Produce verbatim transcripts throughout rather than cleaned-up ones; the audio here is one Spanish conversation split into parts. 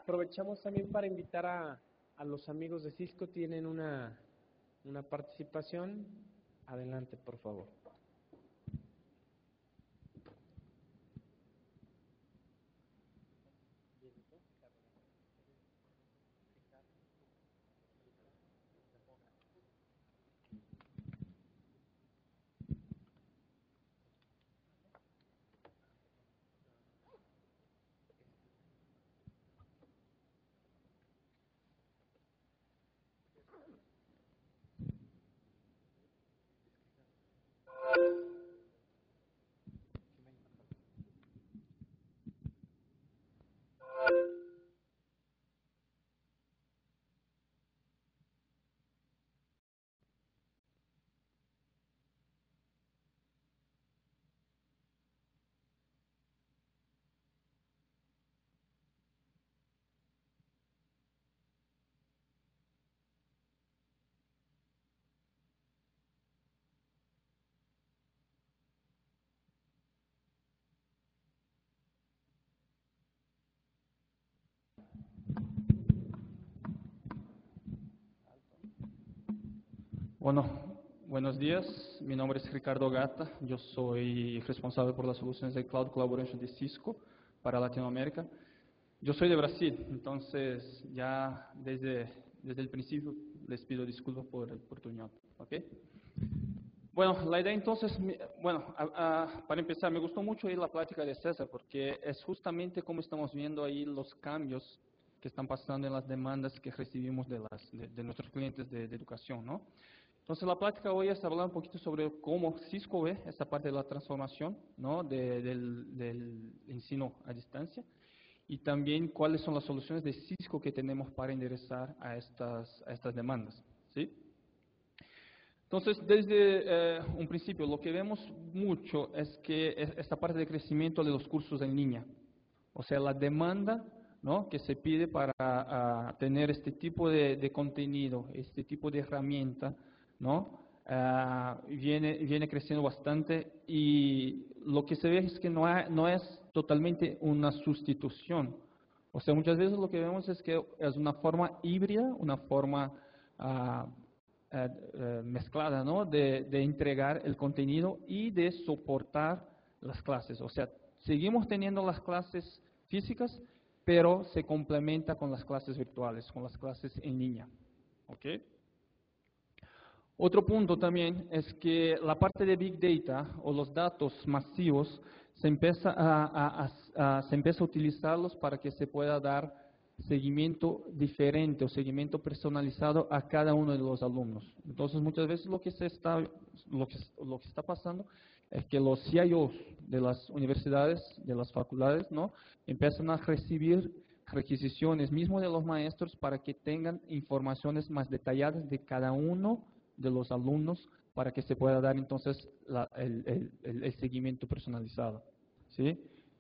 aprovechamos también para invitar a, a los amigos de Cisco, tienen una, una participación. Adelante, por favor. Bueno, buenos días. Mi nombre es Ricardo Gata. Yo soy responsable por las soluciones de Cloud Collaboration de Cisco para Latinoamérica. Yo soy de Brasil, entonces ya desde, desde el principio les pido disculpas por el oportunidad. ¿Okay? Bueno, la idea entonces, bueno, a, a, para empezar, me gustó mucho ahí la plática de César porque es justamente como estamos viendo ahí los cambios que están pasando en las demandas que recibimos de, las, de, de nuestros clientes de, de educación, ¿no? Entonces, la plática hoy es hablar un poquito sobre cómo Cisco ve esta parte de la transformación, ¿no? de, del, del ensino a distancia y también cuáles son las soluciones de Cisco que tenemos para enderezar a estas, a estas demandas, ¿sí? Entonces, desde eh, un principio, lo que vemos mucho es que es esta parte de crecimiento de los cursos en línea, o sea, la demanda, ¿no? que se pide para a, tener este tipo de, de contenido, este tipo de herramienta, ¿no? Uh, viene, viene creciendo bastante y lo que se ve es que no, hay, no es totalmente una sustitución. O sea, muchas veces lo que vemos es que es una forma híbrida, una forma uh, uh, uh, mezclada, ¿no? de, de entregar el contenido y de soportar las clases. O sea, seguimos teniendo las clases físicas, pero se complementa con las clases virtuales, con las clases en línea. ¿Okay? Otro punto también es que la parte de Big Data o los datos masivos se empieza a, a, a, a, se empieza a utilizarlos para que se pueda dar seguimiento diferente o seguimiento personalizado a cada uno de los alumnos. Entonces, muchas veces lo que, se está, lo que, lo que está pasando es que los C I Os de las universidades, de las facultades, ¿no? empiezan a recibir requisiciones mismo de los maestros para que tengan informaciones más detalladas de cada uno de los alumnos para que se pueda dar entonces la, el, el, el seguimiento personalizado. ¿Sí?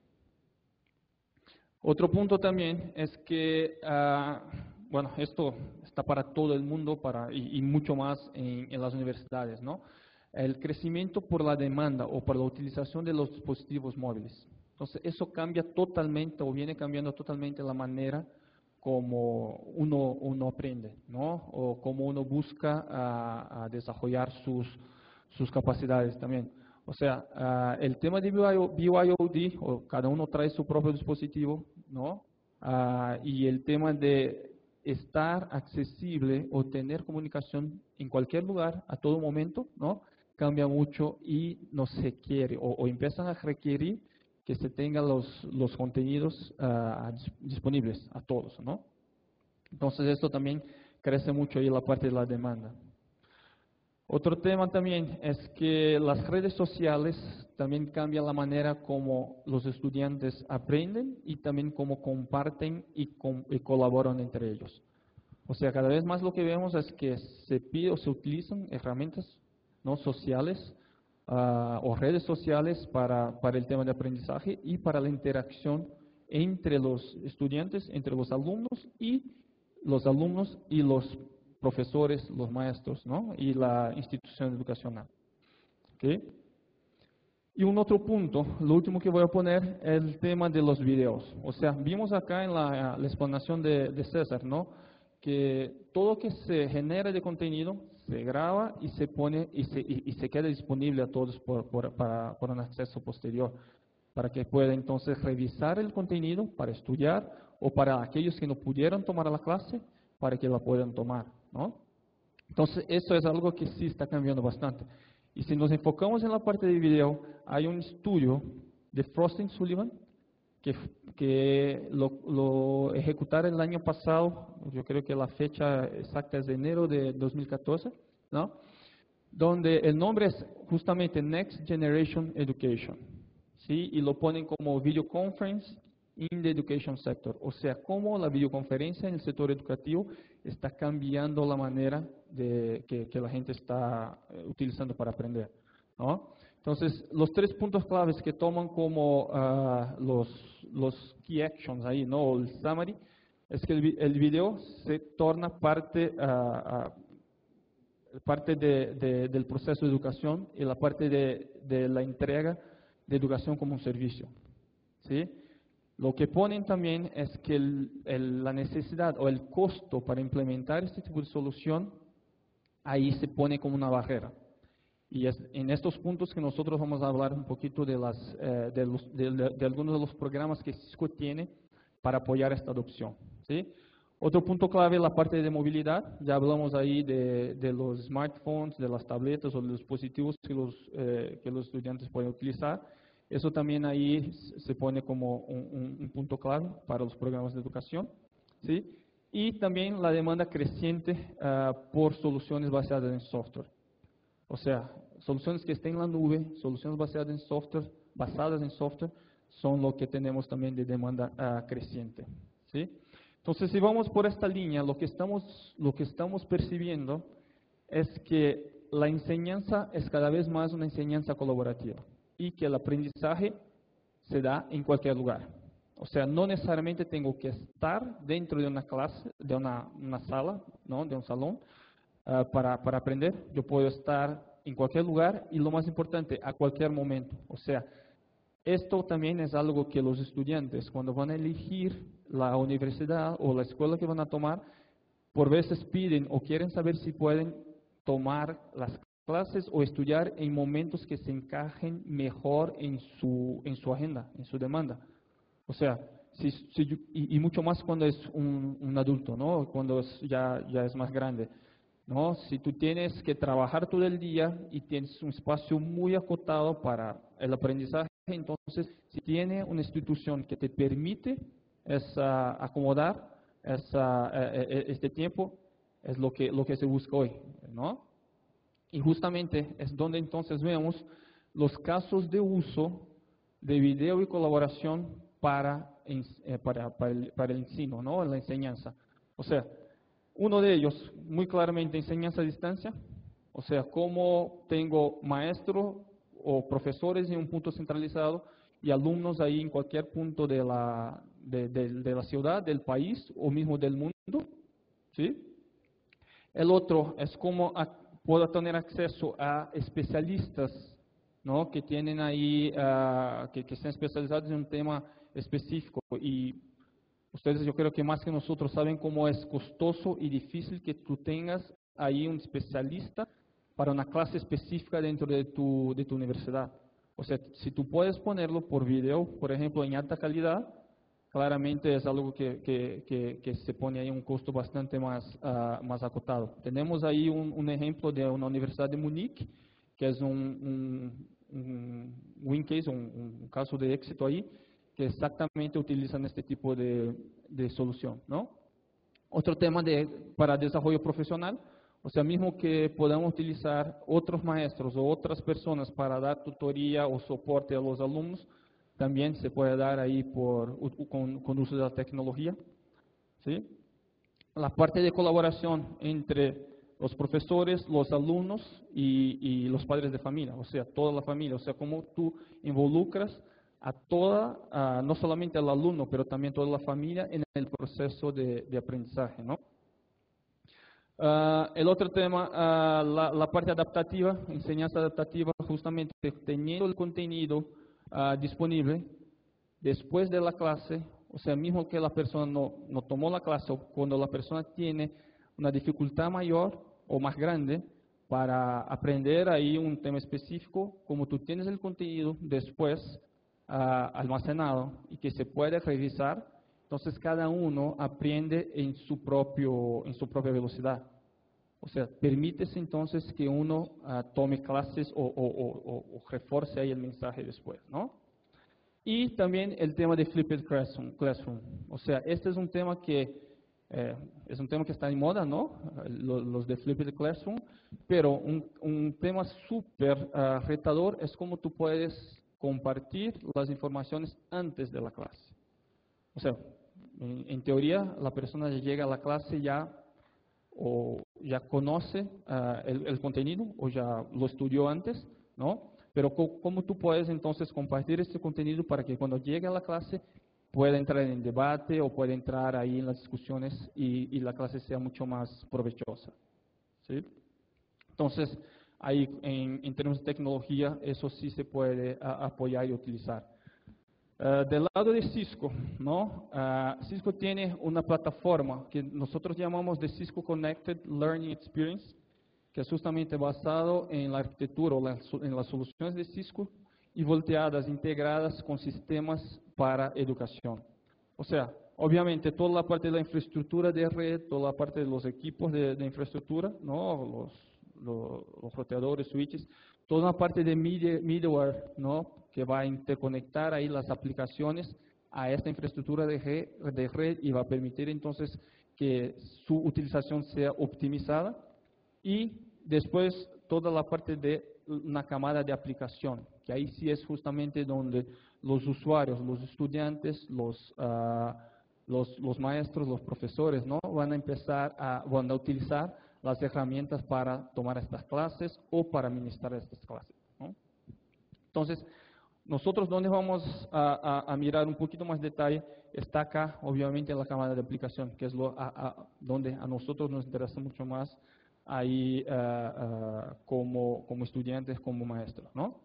Otro punto también es que, uh, bueno, esto está para todo el mundo para, y, y mucho más en, en las universidades, ¿no? El crecimiento por la demanda o por la utilización de los dispositivos móviles. Entonces, eso cambia totalmente o viene cambiando totalmente la manera como uno, uno aprende, ¿no? O como uno busca a, a desarrollar sus, sus capacidades también. O sea, uh, el tema de B Y O D, o cada uno trae su propio dispositivo, ¿no? Uh, y el tema de estar accesible o tener comunicación en cualquier lugar, a todo momento, ¿no? Cambia mucho y no se quiere, o, o empiezan a requerir que se tengan los, los contenidos uh, disponibles a todos, ¿no? Entonces esto también crece mucho ahí la parte de la demanda. Otro tema también es que las redes sociales también cambian la manera como los estudiantes aprenden y también cómo comparten y, com y colaboran entre ellos. O sea, cada vez más lo que vemos es que se pide o se utilizan herramientas no sociales uh, o redes sociales para, para el tema de aprendizaje y para la interacción entre los estudiantes, entre los alumnos y los alumnos y los profesores, los maestros, ¿no? y la institución educacional. ¿Okay? Y un otro punto, lo último que voy a poner, es el tema de los videos. O sea, vimos acá en la, la explanación de, de César, ¿no? Que todo que se genera de contenido se graba y se pone y se, y, y se queda disponible a todos por, por, para, por un acceso posterior, para que pueda entonces revisar el contenido para estudiar o para aquellos que no pudieron tomar la clase, para que la puedan tomar, ¿no? Entonces, eso es algo que sí está cambiando bastante. Y si nos enfocamos en la parte de video, hay un estudio de Frost y Sullivan que, que lo, lo ejecutaron el año pasado, yo creo que la fecha exacta es de enero de dos mil catorce, ¿no? Donde el nombre es justamente Next Generation Education, ¿sí? Y lo ponen como Video Conference in the Education Sector, o sea, cómo la videoconferencia en el sector educativo está cambiando la manera de, que, que la gente está utilizando para aprender, ¿no? Entonces, los tres puntos claves que toman como uh, los, los key actions ahí, ¿no? El summary, es que el, el video se torna parte, uh, uh, parte de, de, del proceso de educación y la parte de, de la entrega de educación como un servicio, ¿sí? Lo que ponen también es que el, el, la necesidad o el costo para implementar este tipo de solución, ahí se pone como una barrera. Y es en estos puntos que nosotros vamos a hablar un poquito de, las, eh, de, los, de, de algunos de los programas que Cisco tiene para apoyar esta adopción, ¿sí? Otro punto clave es la parte de movilidad. Ya hablamos ahí de, de los smartphones, de las tabletas o de los dispositivos que los, eh, que los estudiantes pueden utilizar. Eso también ahí se pone como un, un, un punto clave para los programas de educación, ¿sí? Y también la demanda creciente uh, por soluciones basadas en software. O sea, soluciones que estén en la nube, soluciones basadas en software, basadas en software, son lo que tenemos también de demanda uh, creciente, ¿sí? Entonces, si vamos por esta línea, lo que estamos, lo que estamos percibiendo es que la enseñanza es cada vez más una enseñanza colaborativa y que el aprendizaje se da en cualquier lugar. O sea, no necesariamente tengo que estar dentro de una clase, de una, una sala, ¿no? De un salón, uh, para, para aprender. Yo puedo estar en cualquier lugar y, lo más importante, a cualquier momento. O sea, esto también es algo que los estudiantes, cuando van a elegir la universidad o la escuela que van a tomar, por veces piden o quieren saber si pueden tomar las clases o estudiar en momentos que se encajen mejor en su, en su agenda, en su demanda. O sea, si, si, y, y mucho más cuando es un, un adulto, ¿no? Cuando es, ya, ya es más grande, ¿no? Si tú tienes que trabajar todo el día y tienes un espacio muy acotado para el aprendizaje, entonces, si tiene una institución que te permite esa, acomodar esa, eh, este tiempo, es lo que, lo que se busca hoy, ¿no? Y justamente es donde entonces vemos los casos de uso de video y colaboración para, eh, para, para, el, para el ensino, ¿no? La enseñanza. O sea, uno de ellos, muy claramente, enseñanza a distancia. O sea, cómo tengo maestro o profesores en un punto centralizado y alumnos ahí en cualquier punto de la, de, de, de la ciudad, del país o mismo del mundo, ¿sí? El otro es cómo a, puedo tener acceso a especialistas, ¿no? Que tienen ahí, uh, que, que están especializados en un tema específico. Y ustedes, yo creo que más que nosotros saben cómo es costoso y difícil que tú tengas ahí un especialista para una clase específica dentro de tu, de tu universidad. O sea, si tú puedes ponerlo por video, por ejemplo, en alta calidad, claramente es algo que, que, que, que se pone ahí un costo bastante más, uh, más acotado. Tenemos ahí un, un ejemplo de una universidad de Múnich, que es un, un, un win case, un, un caso de éxito ahí, que exactamente utilizan este tipo de, de solución, ¿no? Otro tema de, para desarrollo profesional, o sea, mismo que podamos utilizar otros maestros o otras personas para dar tutoría o soporte a los alumnos, también se puede dar ahí por, con, con uso de la tecnología, ¿sí? La parte de colaboración entre los profesores, los alumnos y, y los padres de familia, o sea, toda la familia, o sea, cómo tú involucras a toda, a, no solamente al alumno, pero también toda la familia en el proceso de, de aprendizaje, ¿no? Uh, el otro tema, uh, la, la parte adaptativa, enseñanza adaptativa, justamente teniendo el contenido uh, disponible después de la clase, o sea, mismo que la persona no, no tomó la clase, o cuando la persona tiene una dificultad mayor o más grande para aprender ahí un tema específico, como tú tienes el contenido después uh, almacenado y que se puede revisar, entonces cada uno aprende en su, propio, en su propia velocidad. O sea, permítese entonces que uno uh, tome clases o, o, o, o refuerce ahí el mensaje después, ¿no? Y también el tema de Flipped Classroom. classroom. O sea, este es un tema que eh, es un tema que está en moda, ¿no? Los, los de Flipped Classroom, pero un, un tema súper uh, retador es cómo tú puedes compartir las informaciones antes de la clase. O sea, en, en teoría, la persona llega a la clase ya o ya conoce uh, el, el contenido o ya lo estudió antes, ¿no? Pero co ¿cómo tú puedes entonces compartir este contenido para que cuando llegue a la clase pueda entrar en debate o pueda entrar ahí en las discusiones y, y la clase sea mucho más provechosa? ¿Sí? Entonces, ahí en, en términos de tecnología, eso sí se puede uh, apoyar y utilizar. Uh, del lado de Cisco, ¿no? Uh, Cisco tiene una plataforma que nosotros llamamos de Cisco Connected Learning Experience, que es justamente basado en la arquitectura o la, en las soluciones de Cisco y volteadas, integradas con sistemas para educación. O sea, obviamente toda la parte de la infraestructura de red, toda la parte de los equipos de, de infraestructura, ¿no? los, los, los roteadores, switches, toda la parte de media, middleware, ¿no? Que va a interconectar ahí las aplicaciones a esta infraestructura de red, de red y va a permitir entonces que su utilización sea optimizada. Y después toda la parte de una camada de aplicación, que ahí sí es justamente donde los usuarios, los estudiantes, los, uh, los, los maestros, los profesores, ¿no? van a empezar a, van a utilizar las herramientas para tomar estas clases o para administrar estas clases, ¿no? Entonces, nosotros donde vamos a, a, a mirar un poquito más detalle está acá, obviamente, en la camada de aplicación, que es lo, a, a, donde a nosotros nos interesa mucho más ahí uh, uh, como, como estudiantes, como maestros, ¿no?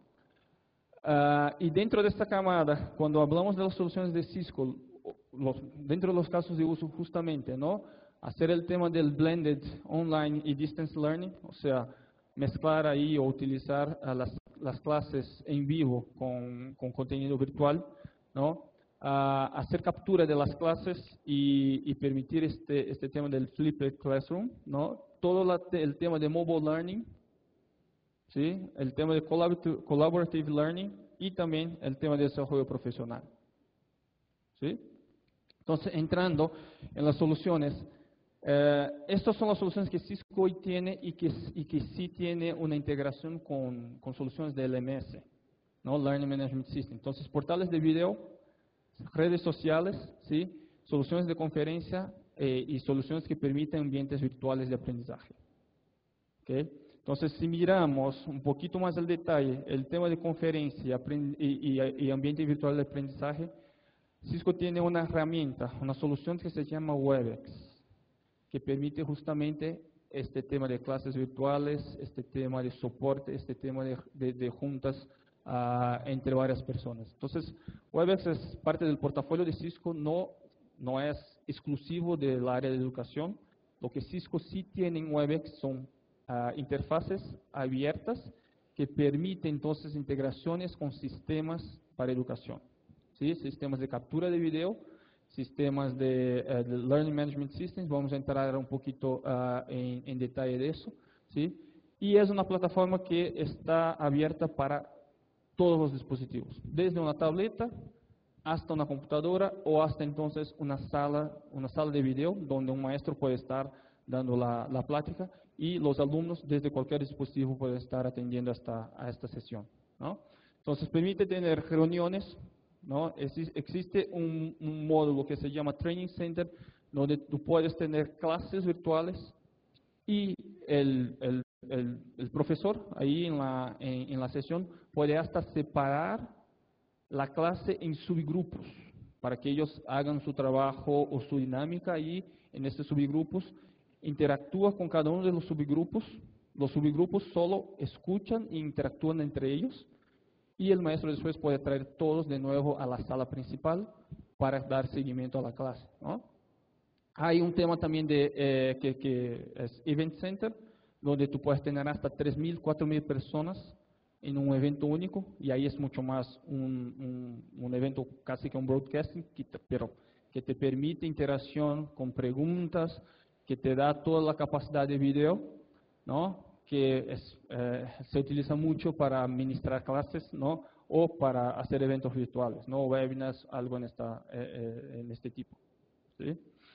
Uh, y dentro de esta camada, cuando hablamos de las soluciones de Cisco, los, dentro de los casos de uso justamente, ¿no? Hacer el tema del blended online y distance learning, o sea, mezclar ahí o utilizar uh, las, las clases en vivo con, con contenido virtual, ¿no? Uh, hacer captura de las clases y, y permitir este, este tema del flipped classroom, ¿no? Todo la, el tema de mobile learning, ¿sí? El tema de collaborative, collaborative learning y también el tema de desarrollo profesional, ¿sí? Entonces, entrando en las soluciones, eh, estas son las soluciones que Cisco hoy tiene y que, y que sí tiene una integración con, con soluciones de L M S, ¿no? Learning Management System. Entonces, portales de video, redes sociales, ¿sí? Soluciones de conferencia eh, y soluciones que permiten ambientes virtuales de aprendizaje. ¿Okay? Entonces, si miramos un poquito más al detalle el tema de conferencia y, y, y ambiente virtual de aprendizaje, Cisco tiene una herramienta, una solución que se llama Webex, que permite justamente este tema de clases virtuales, este tema de soporte, este tema de, de, de juntas uh, entre varias personas. Entonces, Webex es parte del portafolio de Cisco, no, no es exclusivo del área de educación. Lo que Cisco sí tiene en Webex son uh, interfaces abiertas que permiten entonces integraciones con sistemas para educación, ¿sí? Sistemas de captura de video, sistemas de, uh, de Learning Management Systems, vamos a entrar un poquito uh, en, en detalle de eso, ¿sí? Y es una plataforma que está abierta para todos los dispositivos, desde una tableta hasta una computadora o hasta entonces una sala, una sala de video donde un maestro puede estar dando la, la plática y los alumnos desde cualquier dispositivo pueden estar atendiendo hasta, a esta sesión, ¿no? Entonces permite tener reuniones, ¿no? Existe un, un módulo que se llama Training Center, donde tú puedes tener clases virtuales y el, el, el, el profesor ahí en la, en, en la sesión puede hasta separar la clase en subgrupos para que ellos hagan su trabajo o su dinámica ahí en estos subgrupos interactúa con cada uno de los subgrupos, los subgrupos solo escuchan e interactúan entre ellos, y el maestro después puede traer todos de nuevo a la sala principal para dar seguimiento a la clase, ¿no? Hay un tema también de, eh, que, que es Event Center, donde tú puedes tener hasta tres mil, cuatro mil personas en un evento único, y ahí es mucho más un, un, un evento casi que un broadcasting, que te, pero que te permite interacción con preguntas, que te da toda la capacidad de video, ¿no? Que es, eh, se utiliza mucho para administrar clases, ¿no? O para hacer eventos virtuales, ¿no? Webinars, algo en, esta, eh, eh, en este tipo, ¿sí?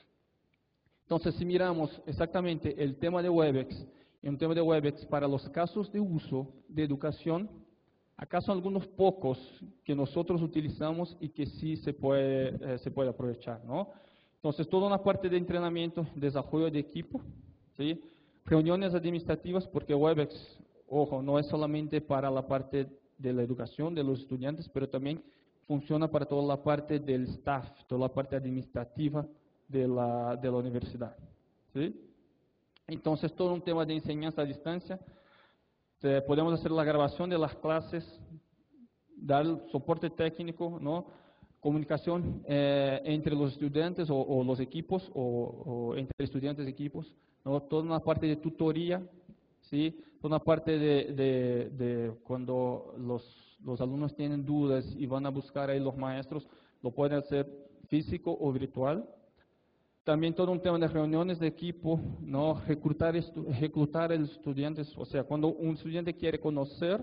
Entonces, si miramos exactamente el tema de Webex, y un tema de Webex para los casos de uso de educación, acá son algunos pocos que nosotros utilizamos y que sí se puede, eh, se puede aprovechar, ¿no? Entonces, toda una parte de entrenamiento, desarrollo de equipo, ¿sí? Reuniones administrativas, porque Webex, ojo, no es solamente para la parte de la educación de los estudiantes, pero también funciona para toda la parte del staff, toda la parte administrativa de la, de la universidad, ¿sí? Entonces, todo un tema de enseñanza a distancia. Eh, podemos hacer la grabación de las clases, dar soporte técnico, ¿no? Comunicación eh, entre los estudiantes o, o los equipos, o, o entre estudiantes y equipos, ¿no? Toda una parte de tutoría, ¿sí? Toda una parte de, de, de cuando los, los alumnos tienen dudas y van a buscar ahí los maestros, lo pueden hacer físico o virtual. También todo un tema de reuniones de equipo, ¿no? Reclutar, estu reclutar a los estudiantes, o sea, cuando un estudiante quiere conocer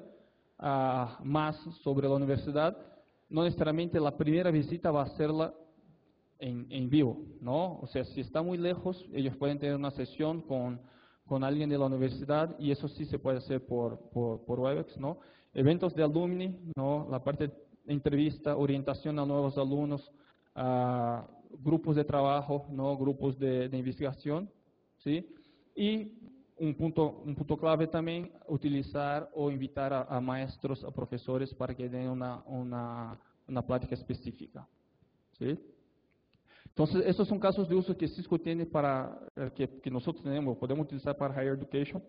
uh, más sobre la universidad, no necesariamente la primera visita va a hacerla en, en vivo, ¿no? O sea, si está muy lejos, ellos pueden tener una sesión con, con alguien de la universidad, y eso sí se puede hacer por, por, por Webex, ¿no? Eventos de alumni, ¿no? La parte de entrevista, orientación a nuevos alumnos, uh, grupos de trabajo, ¿no? Grupos de, de investigación, ¿sí? Y un punto, un punto clave también, utilizar o invitar a, a maestros, a profesores para que den una, una, una plática específica, ¿sí? Entonces, esos son casos de uso que Cisco tiene para, eh, que, que nosotros tenemos, podemos utilizar para Higher Education.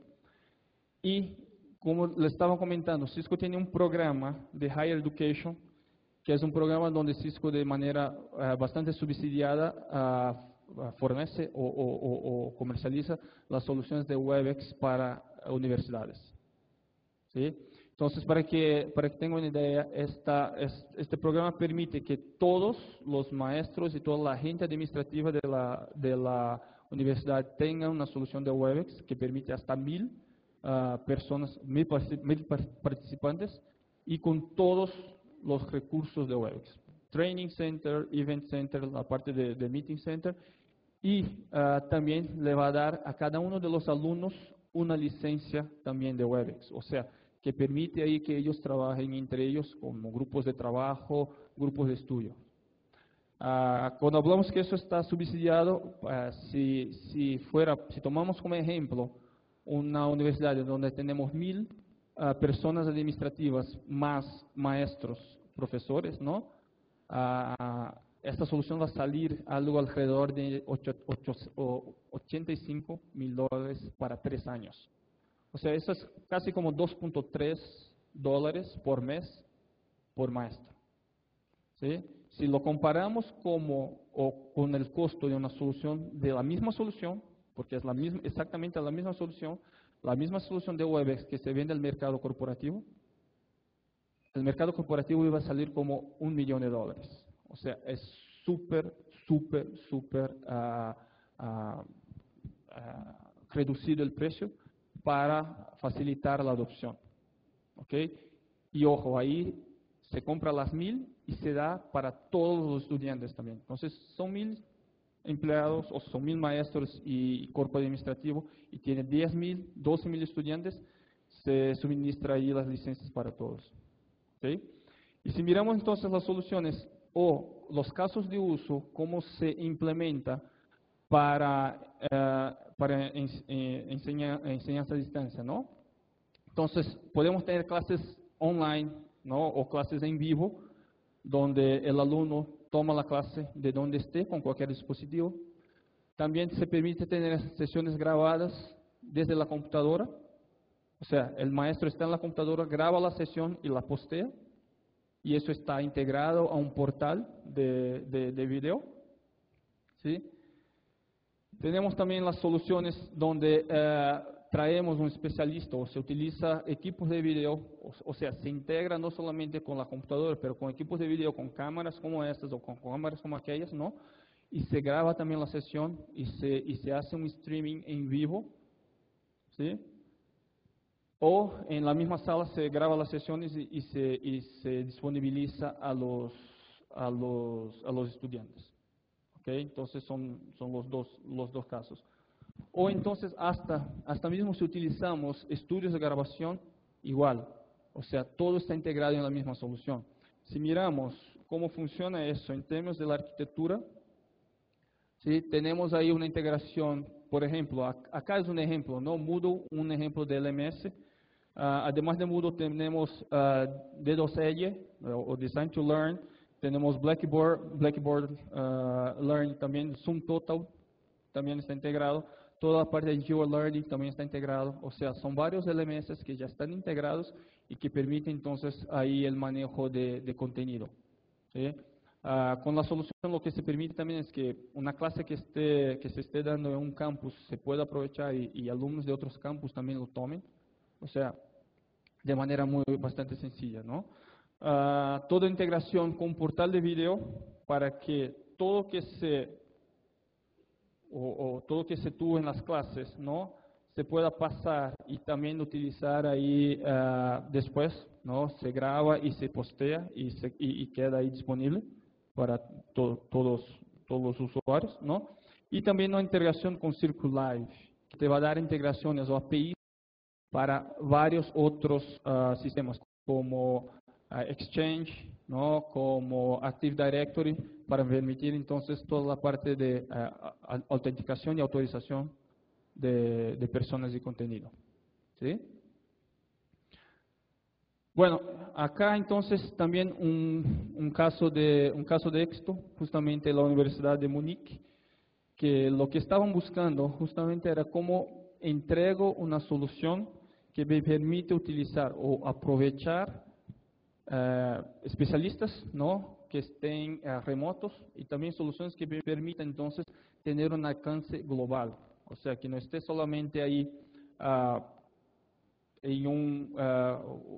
Y, como les estaba comentando, Cisco tiene un programa de Higher Education, que es un programa donde Cisco de manera uh, bastante subsidiada uh, fornece o, o, o, o comercializa las soluciones de Webex para universidades, ¿sí? Entonces, para que, para que tengan una idea, esta, es, este programa permite que todos los maestros y toda la gente administrativa de la, de la universidad tengan una solución de Webex que permite hasta mil uh, personas, mil, mil participantes, y con todos los recursos de Webex. Training Center, Event Center, la parte de, de Meeting Center, y uh, también le va a dar a cada uno de los alumnos una licencia también de Webex, o sea, que permite ahí que ellos trabajen entre ellos como grupos de trabajo, grupos de estudio. Uh, cuando hablamos que eso está subsidiado, uh, si, si, fuera, si tomamos como ejemplo una universidad donde tenemos mil Uh, personas administrativas más maestros, profesores, ¿no? Uh, esta solución va a salir algo alrededor de ochenta y cinco mil dólares para tres años. O sea, eso es casi como dos punto tres dólares por mes por maestro, ¿sí? Si lo comparamos como, o con el costo de una solución, de la misma solución, porque es la misma, exactamente la misma solución, la misma solución de Webex que se vende al mercado corporativo, el mercado corporativo iba a salir como un millón de dólares. O sea, es súper, súper, súper uh, uh, uh, reducido el precio para facilitar la adopción. ¿Ok? Y ojo, ahí se compra las mil y se da para todos los estudiantes también. Entonces, son mil empleados, o son mil maestros y cuerpo administrativo, y tiene diez mil, doce mil estudiantes, se suministra ahí las licencias para todos. ¿Okay? Y si miramos entonces las soluciones o los casos de uso, cómo se implementa para, uh, para en, en, enseña, enseñanza a distancia, ¿no? Entonces, podemos tener clases online, ¿no? O clases en vivo, donde el alumno toma la clase de donde esté, con cualquier dispositivo. También se permite tener sesiones grabadas desde la computadora. O sea, el maestro está en la computadora, graba la sesión y la postea. Y eso está integrado a un portal de, de, de video. ¿Sí? Tenemos también las soluciones donde eh, traemos un especialista o se utiliza equipos de video, o, o sea, se integra no solamente con la computadora, pero con equipos de video, con cámaras como estas o con cámaras como aquellas, ¿no? Y se graba también la sesión y se, y se hace un streaming en vivo, ¿sí? O en la misma sala se graba las sesiones y, y, se, y se disponibiliza a los, a los, a los estudiantes. ¿Okay? Entonces son, son los, dos, los dos casos. O entonces hasta, hasta mismo si utilizamos estudios de grabación, igual. O sea, todo está integrado en la misma solución. Si miramos cómo funciona eso en términos de la arquitectura, ¿sí? Tenemos ahí una integración, por ejemplo, acá es un ejemplo, ¿no? Moodle, un ejemplo de L M S. Uh, además de Moodle tenemos uh, D dos L o Design to Learn, tenemos Blackboard, Blackboard uh, Learn también, Zoom Total también está integrado, toda la parte de GeoLearning también está integrado, o sea, son varios L M S que ya están integrados y que permiten entonces ahí el manejo de, de contenido. ¿Sí? Uh, con la solución lo que se permite también es que una clase que, esté, que se esté dando en un campus se pueda aprovechar y, y alumnos de otros campus también lo tomen, o sea, de manera muy bastante sencilla, ¿no? Uh, toda integración con portal de video para que todo que se o, o todo que se tuvo en las clases, ¿no? Se pueda pasar y también utilizar ahí uh, después, ¿no? Se graba y se postea y, se, y, y queda ahí disponible para to, todos, todos los usuarios, ¿no? Y también una integración con CircuLive, que te va a dar integraciones o A P Is para varios otros uh, sistemas, como uh, Exchange, ¿no? Como Active Directory, para permitir entonces toda la parte de uh, autenticación y autorización de, de personas y contenido. ¿Sí? Bueno, acá entonces también un, un, caso de, un caso de éxito, justamente la Universidad de Múnich, que lo que estaban buscando justamente era cómo entrego una solución que me permite utilizar o aprovechar eh, especialistas, ¿no? Que estén eh, remotos y también soluciones que me permitan entonces tener un alcance global, o sea, que no esté solamente ahí uh, en un, uh,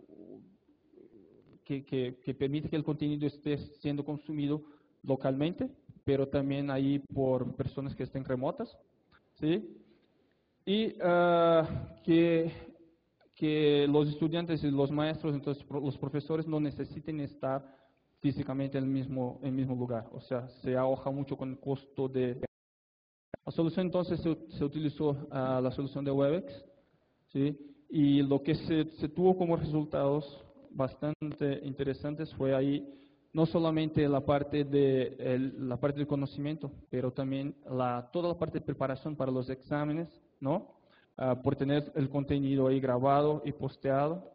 que, que, que permite que el contenido esté siendo consumido localmente, pero también ahí por personas que estén remotas, ¿sí? Y uh, que, que los estudiantes y los maestros, entonces los profesores no necesiten estar físicamente en el mismo, en el mismo lugar, o sea, se ahorra mucho con el costo de... La solución entonces se, se utilizó uh, la solución de Webex, ¿sí? Y lo que se, se tuvo como resultados bastante interesantes fue ahí no solamente la parte de el, la parte del conocimiento, pero también la, toda la parte de preparación para los exámenes, ¿no? Uh, por tener el contenido ahí grabado y posteado.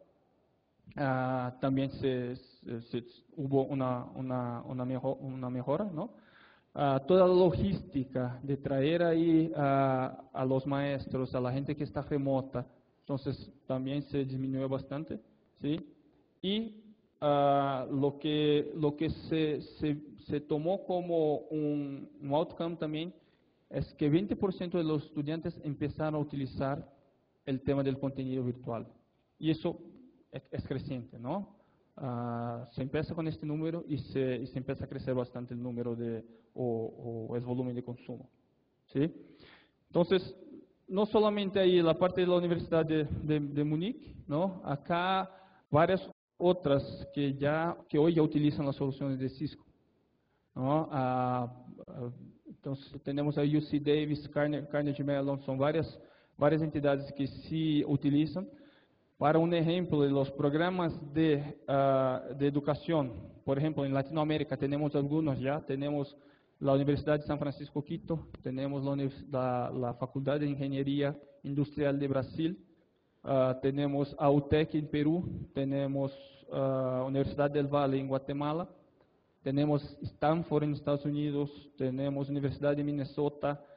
Uh, también se, se, se, hubo una, una, una, mejor, una mejora, ¿no? Uh, toda la logística de traer ahí uh, a los maestros, a la gente que está remota, entonces también se disminuyó bastante, ¿sí? Y uh, lo que, lo que se, se, se tomó como un, un outcome también es que veinte por ciento de los estudiantes empezaron a utilizar el tema del contenido virtual. Y eso es, es creciente, ¿no? Uh, se empieza con este número y se, y se empieza a crecer bastante el número de, o, o el volumen de consumo, ¿sí? Entonces, no solamente ahí la parte de la Universidad de, de, de Múnich, ¿no? Acá varias otras que, ya, que hoy ya utilizan las soluciones de Cisco, ¿no? Uh, uh, entonces, tenemos a U C Davis, Carnegie, Carnegie Mellon, son varias, varias entidades que sí utilizan. Para un ejemplo de los programas de, uh, de educación, por ejemplo, en Latinoamérica tenemos algunos ya, tenemos la Universidad de San Francisco Quito, tenemos la, la, la Facultad de Ingeniería Industrial de Brasil, uh, tenemos A U T E C en Perú, tenemos uh, Universidad del Valle en Guatemala, tenemos Stanford en Estados Unidos, tenemos Universidad de Minnesota,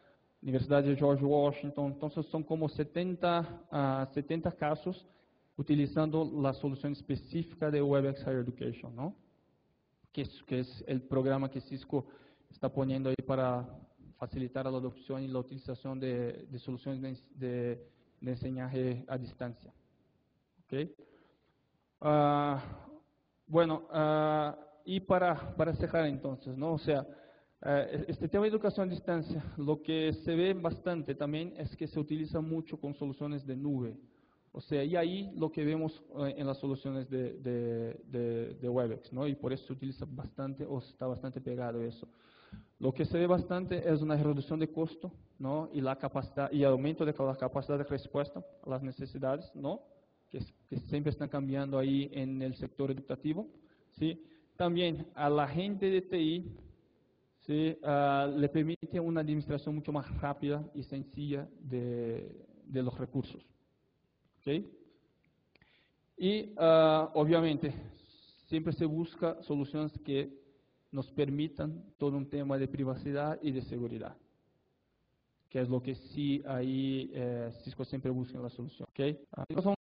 Universidad de George Washington. Entonces son como setenta, uh, setenta casos utilizando la solución específica de WebEx Higher Education, ¿no? Que es, que es el programa que Cisco está poniendo ahí para facilitar la adopción y la utilización de, de soluciones de, de, de enseñaje a distancia. ¿Okay? Uh, bueno, uh, y para, para cerrar entonces, ¿no? O sea, uh, este tema de educación a distancia, lo que se ve bastante también es que se utiliza mucho con soluciones de nube. O sea, y ahí lo que vemos uh, en las soluciones de, de, de, de WebEx, ¿no? Y por eso se utiliza bastante, o está bastante pegado eso. Lo que se ve bastante es una reducción de costo, ¿no? Y la capacidad, y aumento de la capacidad de respuesta a las necesidades, ¿no? Que, que siempre están cambiando ahí en el sector educativo, ¿sí? También a la gente de T I, ¿sí? Uh, le permite una administración mucho más rápida y sencilla de, de los recursos. ¿Okay? Y uh, obviamente siempre se busca soluciones que nos permitan todo un tema de privacidad y de seguridad, que es lo que sí ahí eh, Cisco siempre busca en la solución. ¿Okay? Uh, vamos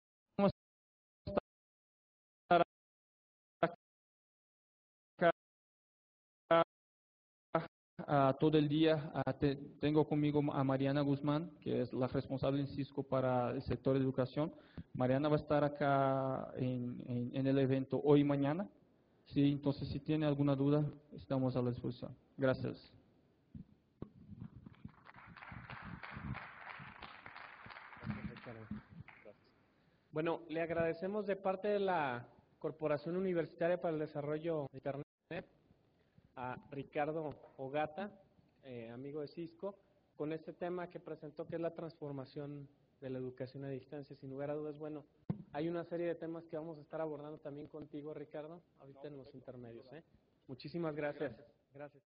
a estar acá uh, todo el día. Uh, te, tengo conmigo a Mariana Guzmán, que es la responsable en Cisco para el sector de educación. Mariana va a estar acá en, en, en el evento hoy y mañana. Sí, entonces si tiene alguna duda, estamos a la disposición. Gracias. Bueno, le agradecemos de parte de la Corporación Universitaria para el Desarrollo de Internet a Ricardo Ogata, eh, amigo de Cisco, con este tema que presentó, que es la transformación de la educación a distancia. Sin lugar a dudas, bueno, hay una serie de temas que vamos a estar abordando también contigo, Ricardo, ahorita en los intermedios. ¿eh? Muchísimas gracias. Gracias.